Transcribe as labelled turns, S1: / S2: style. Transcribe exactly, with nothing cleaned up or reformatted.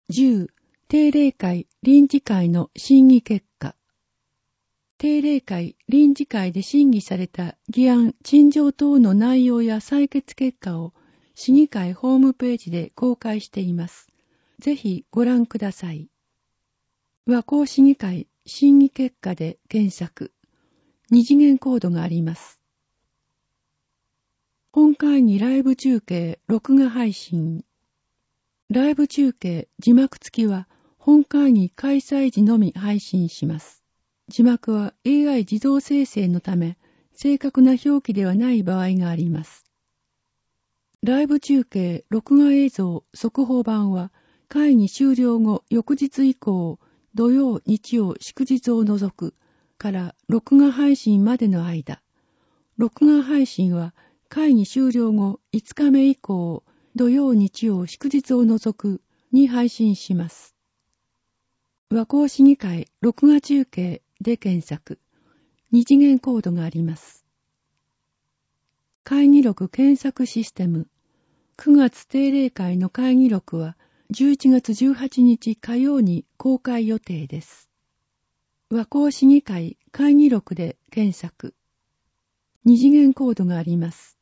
S1: じゅう、定例会臨時会の審議結果。定例会臨時会で審議された議案、陳情等の内容や採決結果を市議会ホームページで公開しています。ぜひご覧ください。和光市議会審議結果で検索。二次元コードがあります。本会議ライブ中継録画配信。ライブ中継字幕付きは本会議開催時のみ配信します。字幕は エーアイ 自動生成のため正確な表記ではない場合があります。ライブ中継録画映像速報版は会議終了後翌日以降土曜日曜祝日を除くから録画配信までの間、録画配信は会議終了後いつかめ以降土曜日曜祝日を除くに配信します。和光市議会録画中継で検索。二次元コードがあります。会議録検索システム。くがつ定例会の会議録はじゅういちがつじゅうはちにち火曜に公開予定です。和光市議会会議録で検索。二次元コードがあります。